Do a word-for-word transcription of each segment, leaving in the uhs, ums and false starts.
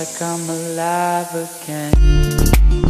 like I'm alive again.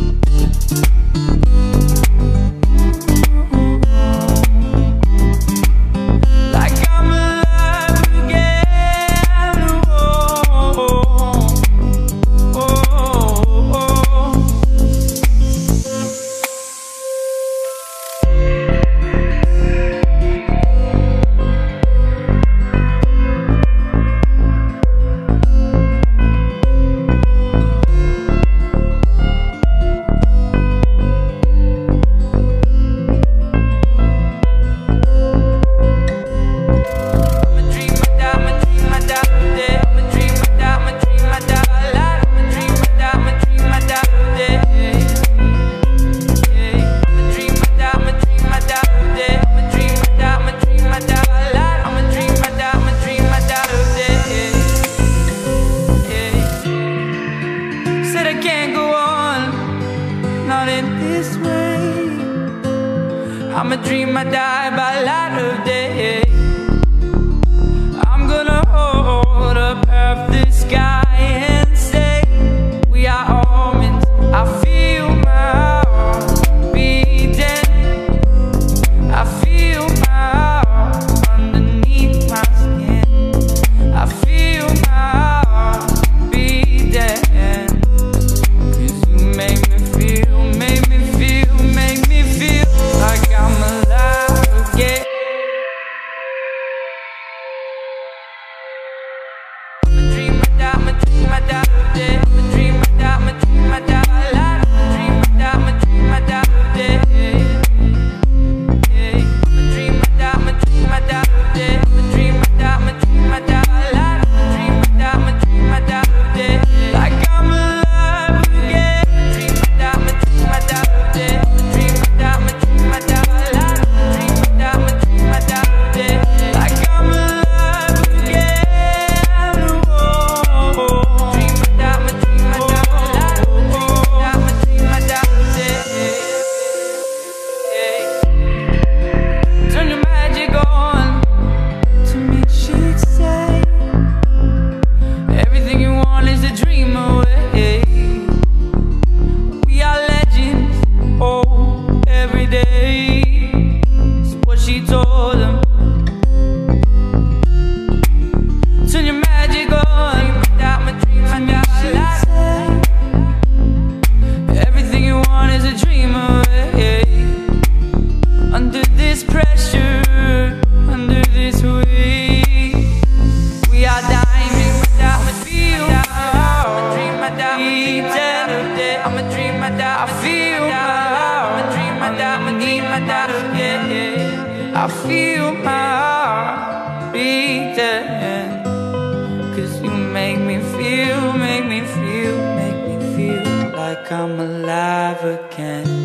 I'ma dream I die by light of day. I'm gonna hold up half the sky and say we are omens. I feel my heart beating. I feel my heart underneath my skin. I feel my heart beating. Cause you make me feel, make me feel, make me feel like I'm alive again. I'ma dream I die, I'ma dream I die today. I'ma dream I die, I'ma dream I die alive. I'ma dream I die, I'ma dream I die today. I'ma dream I die, I'ma dream I die today. I'ma dream I die, I'ma dream I die alive. I'ma dream I die, I'ma dream I die today. Like I'm alive again. I'ma dream I die, I'ma dream I die today. I'ma dream I die, I'ma dream I die alive. I'ma dream I die, I'ma dream I die today. Like I'm alive again. Oh, dream I die, I'ma dream I die alive. I'ma dream I die, I'ma dream I die today. Turn your magic on. To me she'd say everything you want is a dream away. We are legends, oh, every day. That's what she told them. Turn your magic on. I'ma dream I die alive. Everything you want is a dream away. Under this pressure, under this weight, we are diamonds. I'ma feel my heart. I'ma dream I die. I'ma dream I die. I feel my heart. I'ma dream I die. I'ma dream I die. I feel my heart beating. Cause you make me feel, make me feel, make me feel like I'm alive again.